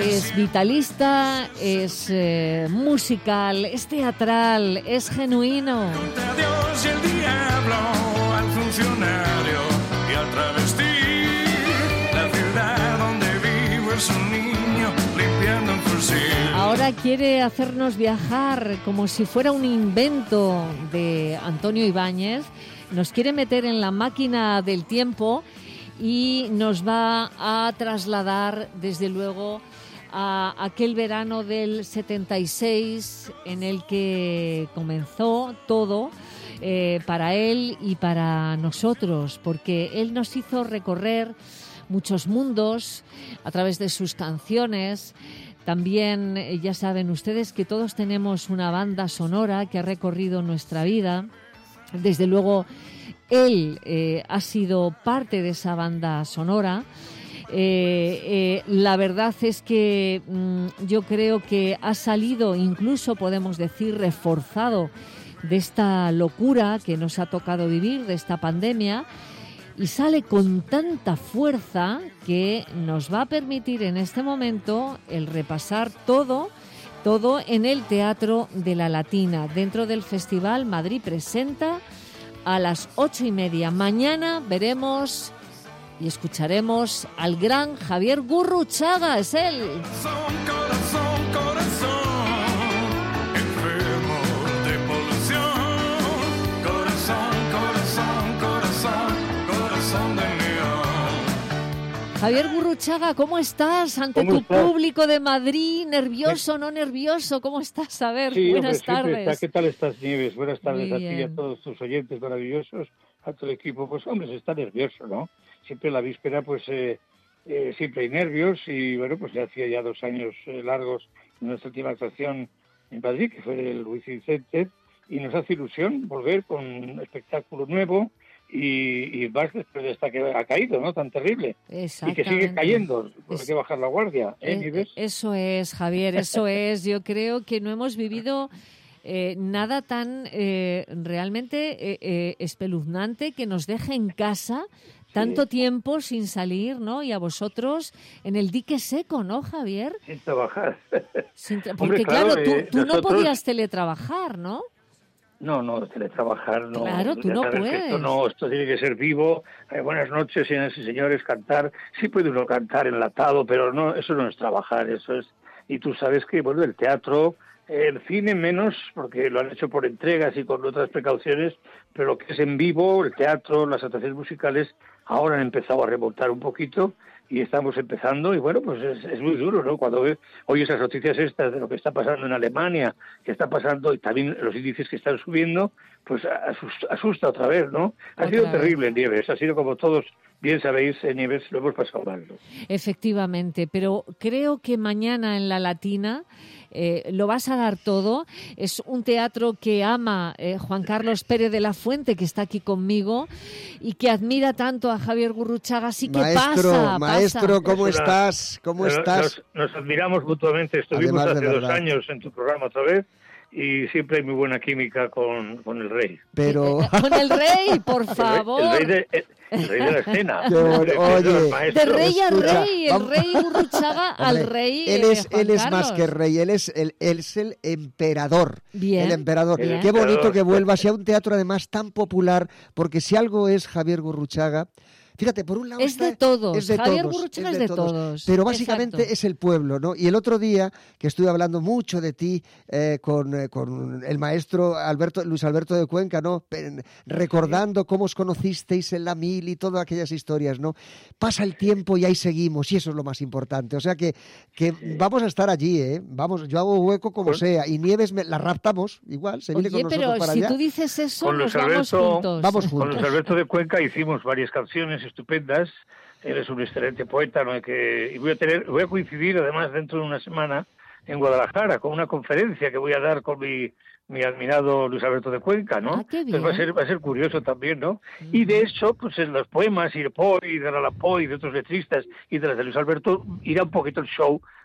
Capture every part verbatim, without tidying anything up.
Es vitalista, es eh, musical, es teatral, es genuino. A Dios y el diablo, al funcionario y al travesti. La ciudad donde vivo es un niño limpiando un fusil. Ahora quiere hacernos viajar como si fuera un invento de Antonio Ibáñez. Nos quiere meter en la máquina del tiempo y nos va a trasladar, desde luego, a aquel verano del setenta y seis en el que comenzó todo eh, para él y para nosotros, porque él nos hizo recorrer muchos mundos a través de sus canciones. También eh, ya saben ustedes que todos tenemos una banda sonora que ha recorrido nuestra vida. Desde luego, él eh, ha sido parte de esa banda sonora. Eh, eh, la verdad es que mmm, yo creo que ha salido, incluso podemos decir, reforzado de esta locura que nos ha tocado vivir, de esta pandemia, y sale con tanta fuerza que nos va a permitir en este momento el repasar todo, todo en el Teatro de la Latina, dentro del Festival Madrid Presenta, a las ocho y media. Mañana veremos y escucharemos al gran Javier Gurruchaga, es él. Corazón, corazón, corazón, enfermo de polución. Corazón, corazón, corazón, corazón de león. Javier Gurruchaga, ¿cómo estás ante ¿Cómo tu estás? Público de Madrid? ¿Nervioso, no nervioso? ¿Cómo estás? A ver, Sí, buenas hombre, siempre tardes. está. ¿Qué tal estás, Nieves? Buenas tardes Muy a ti y a bien. todos tus oyentes maravillosos, a todo el equipo. Pues, hombre, se está nervioso, ¿no? Siempre la víspera, pues, eh, eh, siempre hay nervios y, bueno, pues ya hacía ya dos años eh, largos en nuestra última actuación en Madrid, que fue el Wizzing Center, y nos hace ilusión volver con un espectáculo nuevo y, y más después de esta que ha caído, ¿no? Tan terrible. Y que sigue Exactamente. cayendo, pues Es- hay que bajar la guardia, ¿eh, Eh, Nieves? Eso es, Javier, eso es. Yo creo que no hemos vivido eh, nada tan eh, realmente eh, eh, espeluznante que nos deje en casa tanto tiempo sin salir, ¿no? Y a vosotros en el dique seco, ¿no, Javier? Sin trabajar. Sin tra- Hombre, Porque claro, claro, tú, eh, tú no nosotros- podías teletrabajar, ¿no? No, no, teletrabajar no. Claro, tú Ya no sabes que puedes. Esto no, esto tiene que ser vivo. Eh, buenas noches, señoras y señores, cantar. Sí puede uno cantar enlatado, pero no, eso no es trabajar, eso es. Y tú sabes que, bueno, el teatro, eh, el cine menos, porque lo han hecho por entregas y con otras precauciones, pero lo que es en vivo, el teatro, las actuaciones musicales, ahora han empezado a remontar un poquito y estamos empezando y bueno, pues es, es muy duro, ¿no? Cuando ve, oyes esas noticias estas de lo que está pasando en Alemania, que está pasando y también los índices que están subiendo, pues asusta, asusta otra vez, ¿no? Ha Otra sido vez. terrible, Nieves, ha sido como todos bien sabéis, en Nieves lo hemos pasado mal, ¿no? Efectivamente, pero creo que mañana en la Latina eh, lo vas a dar todo. Es un teatro que ama eh, Juan Carlos Pérez de la Fuente, que está aquí conmigo, y que admira tanto a Javier Gurruchaga. Así que Maestro, pasa, maestro, pasa. ¿cómo Es una- estás? ¿Cómo Nos- estás? Nos, nos admiramos mutuamente, estuvimos Además de hace dos verdad. años en tu programa otra vez y siempre hay muy buena química con, con el rey. Pero, Con el rey, por El rey- favor. El rey de, el, el rey de la escena. Qué bueno. El rey de los Oye, maestros. De rey a Escucha, rey, el vamos- rey Gurruchaga al hombre, rey él eh, es, Juan él es más Carlos. que rey, él es el, él es el emperador. Bien, El emperador. bien. Qué bonito Emperador. que vuelva, sea un teatro además tan popular, porque si algo es Javier Gurruchaga, fíjate, por un lado Es está- de todos. es de Javier todos, Gurruchaga es de todos. Pero básicamente Exacto. es el pueblo, ¿no? Y el otro día, que estuve hablando mucho de ti eh, con, eh, con el maestro Alberto, Luis Alberto de Cuenca, ¿no? Pe- Recordando cómo os conocisteis en la mil y todas aquellas historias, ¿no? Pasa el tiempo y ahí seguimos, y eso es lo más importante. O sea que, que vamos a estar allí, ¿eh? Vamos, yo hago hueco como Con- sea, y Nieves me, la raptamos, igual, se viene Oye, con nosotros pero para si allá. tú dices eso, Con nos Luis vamos Alberto- juntos. Vamos Con juntos. Luis Alberto de Cuenca hicimos varias canciones estupendas. Él es un excelente poeta, ¿no? Y que y voy a tener, voy a coincidir además dentro de una semana en Guadalajara con una conferencia que voy a dar con mi mi admirado Luis Alberto de Cuenca, ¿no? Ah, qué Entonces va a bien. ser va a ser curioso también, ¿no? Y de hecho, pues en los poemas y de Poe y de Allan Poe y de otros letristas y de las de Luis Alberto irá un poquito el show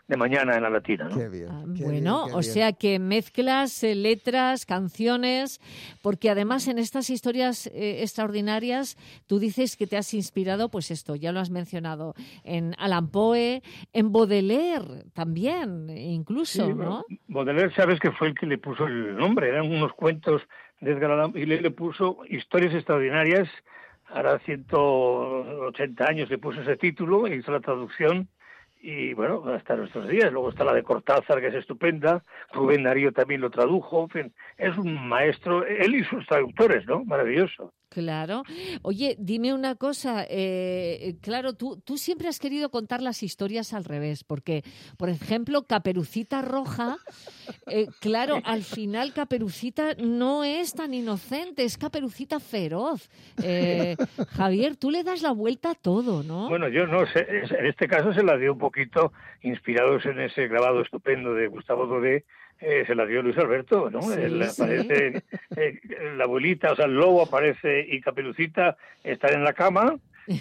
de mañana en la Latina, ¿no? Qué bien, Ah, qué bueno, bien, qué o bien. sea que mezclas eh, letras, canciones, porque además en estas historias eh, extraordinarias tú dices que te has inspirado, pues esto, ya lo has mencionado, en Allan Poe, en Baudelaire también, incluso, Sí, ¿no? Baudelaire, sabes que fue el que le puso el nombre, eran unos cuentos de Edgar Allan Poe, y le, le puso Historias Extraordinarias, hará ciento ochenta años le puso ese título, e hizo la traducción, y bueno, hasta nuestros días. Luego está la de Cortázar, que es estupenda, Rubén Darío también lo tradujo, en fin, es un maestro, él y sus traductores, ¿no? Maravilloso. Claro. Oye, dime una cosa. Eh, claro, tú, tú siempre has querido contar las historias al revés, porque, por ejemplo, Caperucita Roja, eh, claro, al final Caperucita no es tan inocente, es Caperucita feroz. Eh, Javier, tú le das la vuelta a todo, ¿no? Bueno, yo no sé, en este caso se la dio un poquito inspirados en ese grabado estupendo de Gustavo Doré, eh, se la dio Luis Alberto, ¿no? Sí, Él sí. aparece, eh, la abuelita, o sea, el lobo aparece y Caperucita están en la cama,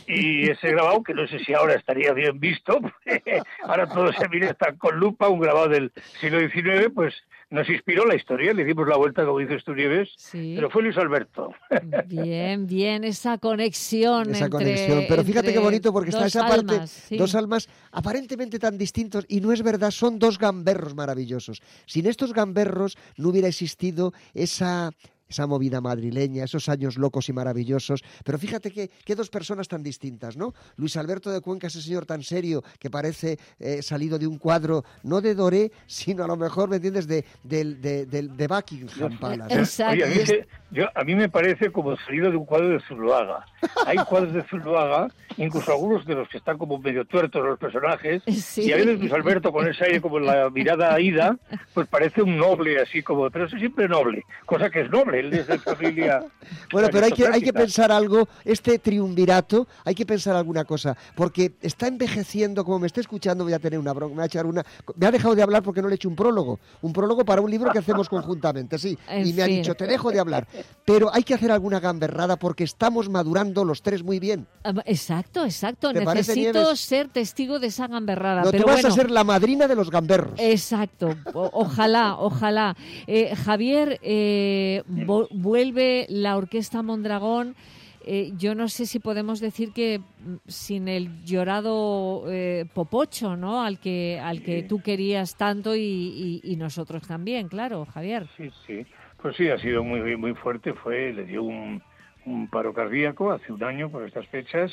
y ese grabado, que no sé si ahora estaría bien visto, porque ahora todo se mira, está con lupa, un grabado del siglo diecinueve, pues nos inspiró la historia, le dimos la vuelta, como dices tú, Nieves, Sí. pero fue Luis Alberto. Bien, bien, esa conexión Esa entre, conexión. Pero fíjate qué entre bonito, porque está dos esa parte, almas, sí. dos almas aparentemente tan distintos, y no es verdad, son dos gamberros maravillosos. Sin estos gamberros no hubiera existido esa... esa movida madrileña, esos años locos y maravillosos. Pero fíjate que, que dos personas tan distintas, ¿no? Luis Alberto de Cuenca, ese señor tan serio que parece eh, salido de un cuadro, no de Doré, sino a lo mejor, ¿me entiendes?, de, de, de, de, de Buckingham Palace. ¿no? Exacto. Oye, a mí, se- yo, a mí me parece como salido de un cuadro de Zuluaga. Hay cuadros de Zuluaga, incluso algunos de los que están como medio tuertos los personajes, Sí. y a veces Luis Alberto con ese aire como la mirada ida, pues parece un noble así como, pero eso siempre noble, cosa que es noble, él es de familia Bueno, pero hay que, hay que aristocrática. pensar algo, este triunvirato, hay que pensar alguna cosa, porque está envejeciendo, como me esté escuchando, voy a tener una bronca, me va a echar una... Me ha dejado de hablar porque no le he hecho un prólogo, un prólogo para un libro que hacemos conjuntamente, sí, En y me ha fin. dicho, te dejo de hablar, pero hay que hacer alguna gamberrada porque estamos madurando los tres muy bien. Ah, Exacto, exacto. ¿Te parece, Necesito Nieves? ser testigo de esa gamberrada. No, pero tú vas bueno, a ser la madrina de los gamberros. exacto. O- ojalá, ojalá. Eh, Javier, eh, vo- vuelve la Orquesta Mondragón. Eh, yo no sé si podemos decir que mm, sin el llorado eh, Popocho, ¿no? Al que al que tú querías tanto y, y- y nosotros también, claro, Javier. Sí, sí, pues sí, ha sido muy muy fuerte, fue, le dio un, un paro cardíaco hace un año por estas fechas,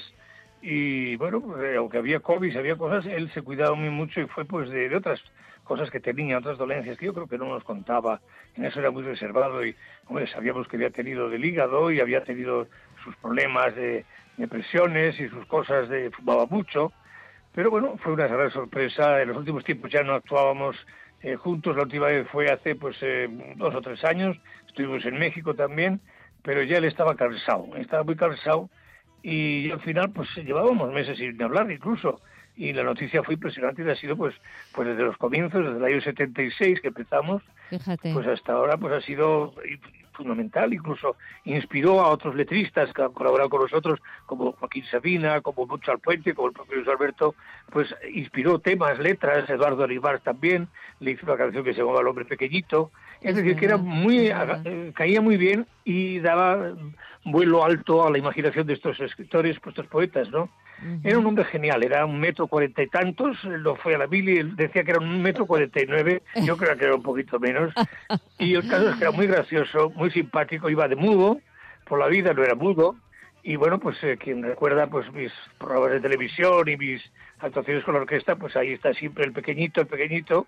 y bueno, pues, aunque había COVID, había cosas, él se cuidaba muy mucho y fue pues de, de otras cosas que tenía, otras dolencias que yo creo que no nos contaba, en eso era muy reservado, y hombre, sabíamos que había tenido del hígado y había tenido sus problemas de depresiones y sus cosas de fumaba mucho, pero bueno, fue una gran sorpresa. En los últimos tiempos ya no actuábamos eh, juntos, la última vez fue hace pues eh, dos o tres años, estuvimos en México también, pero ya él estaba cansado, estaba muy cansado, y al final pues llevábamos meses sin hablar incluso, y la noticia fue impresionante y ha sido pues pues desde los comienzos, desde el año setenta y seis que empezamos, Fíjate. pues hasta ahora pues ha sido fundamental, incluso inspiró a otros letristas que han colaborado con nosotros, como Joaquín Sabina, como Mucho Alpuente, como el propio Luis Alberto, pues inspiró temas, letras, Eduardo Olivar también, le hizo una canción que se llamaba El hombre pequeñito, es, Es decir, que era verdad, muy, es verdad. eh, caía muy bien y daba vuelo alto a la imaginación de estos escritores, pues estos poetas, ¿no? Ujú. Era un hombre genial, era un metro cuarenta y tantos, él lo fue a la mili, él decía que era un metro cuarenta y nueve, yo creo que era un poquito menos, y el caso es que era muy gracioso, muy simpático, iba de mudo por la vida, no era mudo, y bueno, pues eh, quien recuerda pues mis programas de televisión y mis actuaciones con la orquesta, pues ahí está siempre el pequeñito, el pequeñito,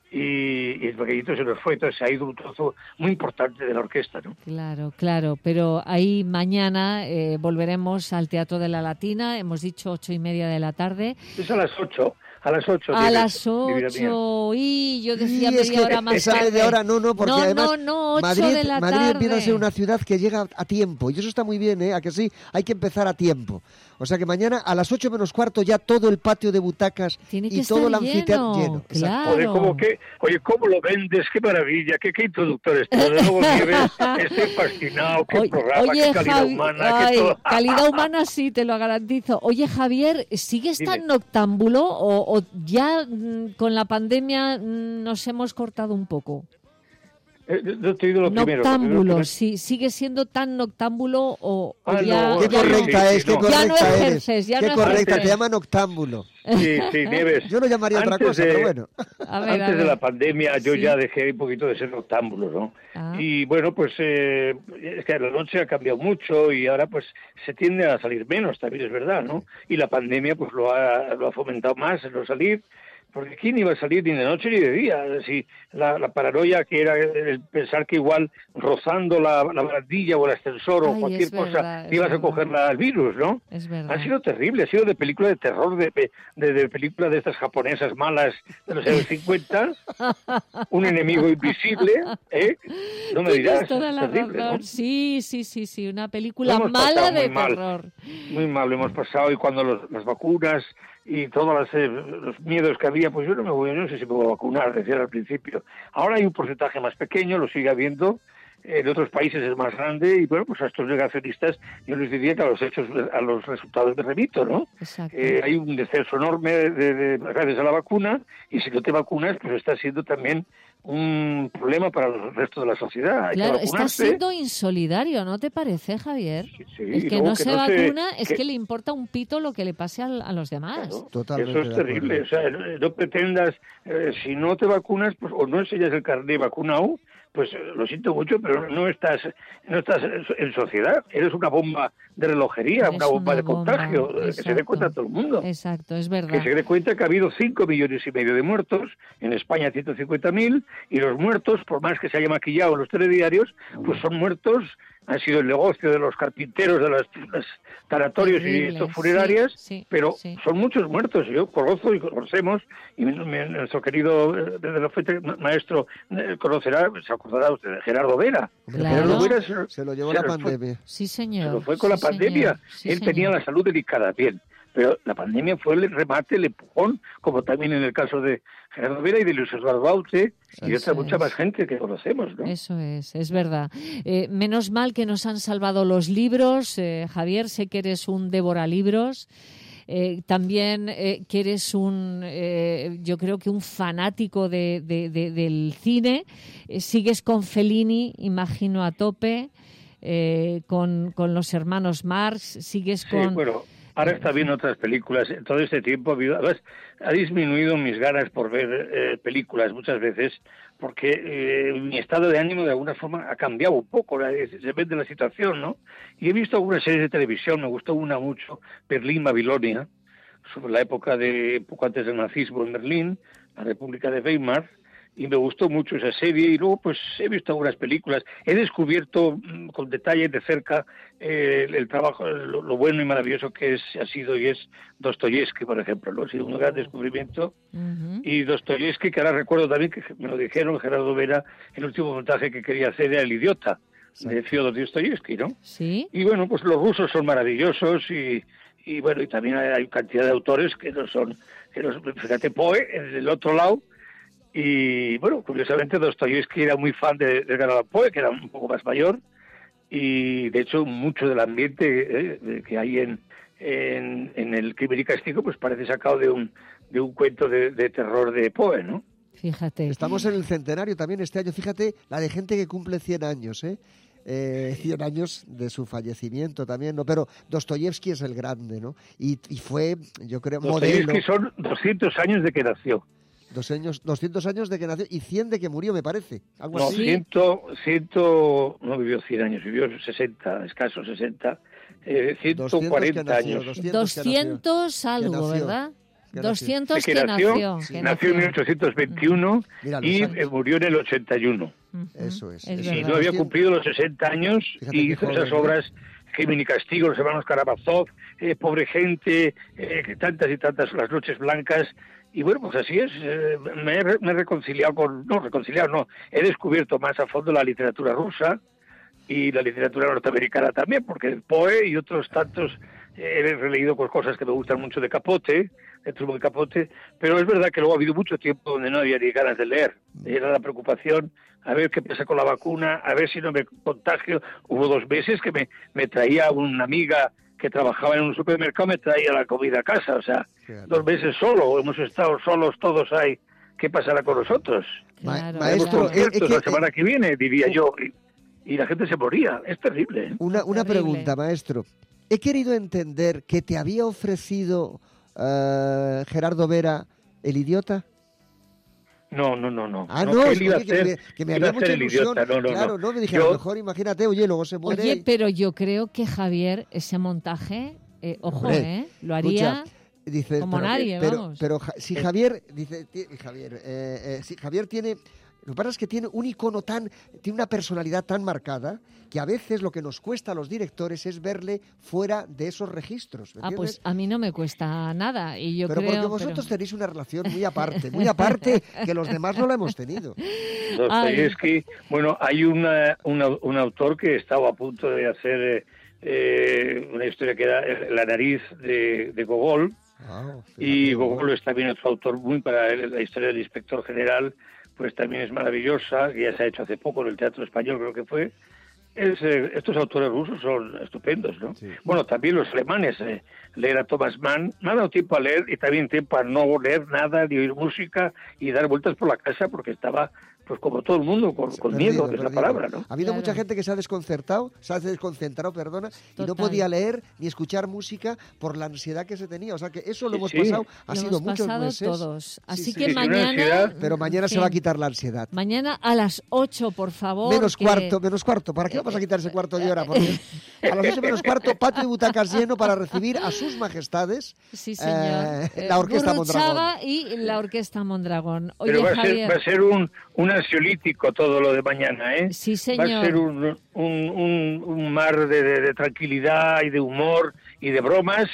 y, y el pequeñito se nos fue, entonces se ha ido un trozo muy importante de la orquesta, ¿no? Claro, claro, pero ahí mañana eh, volveremos al Teatro de la Latina, hemos dicho ocho y media de la tarde. Es a las ocho, a las ocho. A Nieves, las mi vida mía. ocho, y yo decía Y es media que hora más esa tarde. media hora no, no, porque no, además no, no, ocho Madrid, de la Madrid tarde. empieza a ser una ciudad que llega a tiempo, y eso está muy bien, ¿eh? A que sí, hay que empezar a tiempo. O sea que mañana a las ocho menos cuarto ya todo el patio de butacas Tiene que y todo el estar anfiteatro lleno, lleno. Exacto. claro. Oye, ¿cómo, que, oye, ¿cómo lo vendes? ¡Qué maravilla! ¡Qué, qué introductor esto! De nuevo, Nieves, estoy fascinado. ¡Qué Oye, programa! oye, ¡Qué calidad Javi- humana! ay, ¡Qué todo! calidad humana sí, te lo garantizo. Oye, Javier, ¿sigues Dime. tan noctámbulo o, o ya mm, con la pandemia mm, nos hemos cortado un poco? Eh, no te he oído lo primero. Noctámbulo, Lo primero que- sí, ¿sigue siendo tan noctámbulo o, o Ah, ya, no, Qué sí, correcta sí, es, sí, qué no. correcta Ya no eres. ejerces, ya Qué no correcta, ejerces. te llama noctámbulo. Sí, sí, Nieves. Yo lo llamaría otra Antes cosa, de- pero bueno. A ver, a Antes de ver. la pandemia yo Sí. ya dejé un poquito de ser noctámbulo, ¿no? Ah. Y bueno, pues eh, es que la noche ha cambiado mucho y ahora pues se tiende a salir menos, también es verdad, ¿no? Y la pandemia pues lo ha, lo ha fomentado más, el no salir, porque ¿quién iba a salir ni de noche ni de día? Si la, la paranoia que era el pensar que igual rozando la, la barandilla o el ascensor o Ay, cualquier es cosa verdad, es ibas a verdad. coger la- el virus, ¿no? Es verdad. Ha sido terrible, ha sido de película de terror, de, pe- de, de película de estas japonesas malas de los años cincuenta, un enemigo invisible, ¿eh? No me Tienes dirás, toda es la terrible, razón. ¿no? Sí, sí, sí, sí, una película Lo hemos mala pasado de muy mal. terror. Muy mal lo hemos pasado y cuando los- las vacunas y todos las, eh, los miedos que había, pues yo no me voy, no sé si me voy a vacunar, decía al principio. Ahora hay un porcentaje más pequeño, lo sigue habiendo, en otros países es más grande y bueno, pues a estos negacionistas yo les diría que a los hechos, a los resultados me remito, ¿no? Exacto. Eh, hay un descenso enorme de, de- gracias a la vacuna y si no te vacunas pues está siendo también un problema para el resto de la sociedad. Hay que Claro, está vacunarse. siendo insolidario, ¿no te parece, Javier? Sí, sí, El y que luego no que se no se- vacuna es que- que le importa un pito lo que le pase al- a, los demás. Claro, Totalmente eso es de terrible. acuerdo. O sea, no, no pretendas, eh, si no te vacunas, pues o no enseñas el carnet vacunado, pues eh, lo siento mucho, pero no estás no estás en- en sociedad. Eres una bomba de relojería, Eres una bomba una de bomba, contagio, eh, que se dé exacto. cuenta todo el mundo. Exacto, es Que verdad. se dé cuenta que ha habido cinco millones y medio de muertos, en España ciento cincuenta mil, y los muertos, por más que se haya maquillado en los telediarios, pues son muertos, han sido el negocio de los carpinteros, de los, los tanatorios Terrible, y estos funerarias, sí, sí, pero sí. son muchos muertos. Yo conozco y conocemos, y mi- mi- nuestro querido eh, de la fuente ma- maestro eh, conocerá, se acordará usted de Gerardo Vera. Hombre, Claro. Gerardo Vera se, Se lo llevó se la nos fue- pandemia. Sí, se señor. lo fue con sí, la pandemia. señor, sí, Él tenía señor. la salud delicada, bien. Pero la pandemia fue el remate, el empujón, como también en el caso de Gerardo Vera y de Luis Eduardo Aute y de Eso otra mucha es. más gente que conocemos, ¿no? Eso es, es verdad. Eh, menos mal que nos han salvado los libros. Eh, Javier, sé que eres un devoralibros. Eh, también eh, que eres un, eh, yo creo que un fanático de, de- de- del cine. Eh, sigues con Fellini, imagino, a tope. Eh, con, con los hermanos Marx. Sigues Sí, con... bueno, ahora está viendo otras películas. En todo este tiempo ha, habido- además, ha disminuido mis ganas por ver eh, películas muchas veces, porque eh, mi estado de ánimo de alguna forma ha cambiado un poco, la- depende de la situación, ¿no? Y he visto algunas series de televisión, me gustó una mucho, Berlín, Babilonia, sobre la época de, poco antes del nazismo en Berlín, la República de Weimar, y me gustó mucho esa serie, y luego pues he visto algunas películas, he descubierto mm, con detalle de cerca eh, el, el trabajo, lo, lo bueno y maravilloso que es, ha sido y es Dostoyevsky, por ejemplo, ¿no? Ha sido un gran descubrimiento, Ujú. y Dostoyevsky, que ahora recuerdo también que me lo dijeron, Gerardo Vera, el último montaje que quería hacer era El idiota, de Fyodor Dostoyevsky, ¿no? Sí, Y bueno, pues los rusos son maravillosos y, y bueno, y también hay, hay cantidad de autores que no son, que no, son- fíjate, Poe, en el otro lado, y bueno, curiosamente Dostoyevsky era muy fan de, de Edgar Allan Poe, que era un poco más mayor, y de hecho mucho del ambiente eh, que hay en, en, en el Crimen y Castigo, pues parece sacado de un, de un cuento de, de terror de Poe, ¿no? fíjate. Estamos en el centenario también este año. Fíjate la de gente que cumple cien años, ¿eh? Eh, cien años de su fallecimiento también, ¿no? Pero Dostoyevsky es el grande, ¿no? Y, y fue, yo creo, modelo. Dostoyevsky son doscientos años de que nació. Dos años, doscientos años de que nació y cien de que murió, me parece. Algo No, así. ciento, ciento, no vivió cien años, vivió sesenta, escasos sesenta, eh, ciento cuarenta doscientos que nació, años. doscientos que nació. doscientos algo, nació, ¿verdad? que nació. doscientos que que nació, nació. que nació en mil ochocientos veintiuno Mira, los y años. eh, murió en el ochenta y uno. Ujú. Eso es, Es eso Y verdad. no había Hostia. cumplido los sesenta años Fíjate y qué hizo joven, esas ¿no? obras, Crimen y Castigo, Los hermanos Karamazov, eh, Pobre gente, eh, que tantas y tantas, Las noches blancas. Y bueno, pues así es, eh, me, he, re- me he reconciliado con, no, reconciliado no, he descubierto más a fondo la literatura rusa y la literatura norteamericana también, porque el Poe y otros tantos, eh, he releído pues, cosas que me gustan mucho de Capote, de Truman Capote, pero es verdad que luego ha habido mucho tiempo donde no había ni ganas de leer, era la preocupación, a ver qué pasa con la vacuna, a ver si no me contagio. Hubo dos meses que me, me traía una amiga que trabajaba en un supermercado me traía la comida a casa, o sea, Fíjate. dos meses solo, hemos estado solos todos ahí. ¿Qué pasará con nosotros? Ma- Claro, maestro, claro. eh, es Conciertos que- la semana que viene, diría yo, y, y la gente se moría. Es terrible. ¿eh? Una, una Terrible. pregunta, maestro. He querido entender que te había ofrecido eh, Gerardo Vera el idiota. No, no, no, no. Ah, no, que es él iba a oye, que, me, ser, que me iba había a mucha ser el ilusión. idiota. No, no, claro, no. no, me dije, a lo Yo- mejor, imagínate, oye, luego se muere. Oye, pero yo creo que Javier, ese montaje, eh, ojo, Hombre, ¿eh? Lo haría... Escucha, dice, como pero, nadie, pero, vamos. pero Ja- si Javier, dice, ti- Javier, eh, eh, si Javier tiene, lo que pasa es que tiene un icono tan, tiene una personalidad tan marcada que a veces lo que nos cuesta a los directores es verle fuera de esos registros, ¿me Ah, entiendes? pues a mí no me cuesta nada y yo pero creo... porque vosotros pero- tenéis una relación muy aparte, muy aparte que los demás no la hemos tenido. Dostoyevsky, bueno, hay una, una- un autor que estaba a punto de hacer eh, una historia que era La nariz de, de Gogol, Wow, y fíjate, Gogol es también otro autor muy para él, la historia del inspector general, pues también es maravillosa, que ya se ha hecho hace poco en el Teatro Español, creo que fue. Es, eh, estos autores rusos son estupendos, ¿no? Sí. Bueno, también los alemanes, eh, leer a Thomas Mann, me ha dado tiempo a leer y también tiempo a no leer nada, ni oír música y dar vueltas por la casa porque estaba, pues como todo el mundo, con, con Perdido, miedo, que es la perdido. palabra, ¿no? Ha habido Claro. mucha gente que se ha desconcertado, se ha desconcentrado, perdona, y no Total. podía leer ni escuchar música por la ansiedad que se tenía. O sea que eso lo Sí, hemos sí. pasado, ha Lo sido hemos muchos pasado meses. todos. Sí, Así sí, que sí, una mañana... ansiedad, Pero mañana Sí. se va a quitar la ansiedad. Mañana a las ocho, por favor. Menos que- cuarto, menos cuarto. ¿Para qué vamos a quitar ese cuarto de hora? Porque a las ocho menos cuarto, patio de butacas lleno para recibir a sus majestades Sí, señor. eh, Eh, la Orquesta Gurruchaga Mondragón. y la Orquesta Mondragón. Oye, Pero va a, ser, Javier... va a ser un, un ansiolítico todo lo de mañana, ¿eh? Sí, Va señor. a ser un, un, un, un mar de, de- de tranquilidad y de humor y de bromas,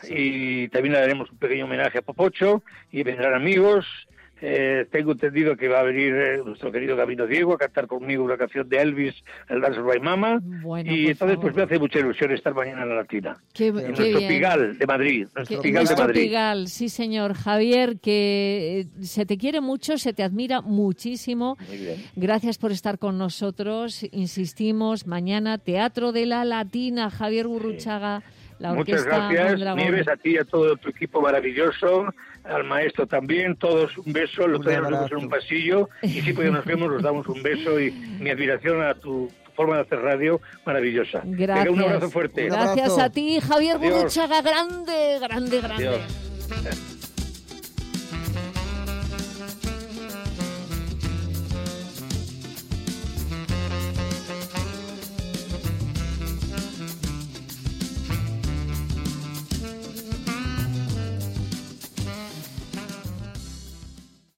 y también le daremos un pequeño homenaje a Popocho y vendrán amigos. Eh, tengo entendido que va a venir eh, nuestro querido Gabino Diego a cantar conmigo una canción de Elvis, el Dance by Mama, Bueno, y por entonces favor. pues me hace mucha ilusión estar mañana en la Latina. Qué, En qué nuestro bien. Pigal de Madrid, nuestro Que- Pigal de nuestro Madrid. Pigal, sí, señor. Javier, que eh, se te quiere mucho, se te admira muchísimo. Muy bien. Gracias por estar con nosotros. Insistimos, mañana Teatro de la Latina, Javier Gurruchaga, la Muchas Orquesta gracias, Mondragón. Nieves, a ti y a todo tu equipo maravilloso, al maestro también, todos un beso, lo Un tenemos abrazo. en un pasillo y siempre que nos vemos nos damos un beso y mi admiración a tu, tu forma de hacer radio maravillosa. Venga, Gracias. un abrazo fuerte. Un Gracias abrazo. a ti, Javier Adiós. Gurruchaga, grande, grande, grande. Adiós.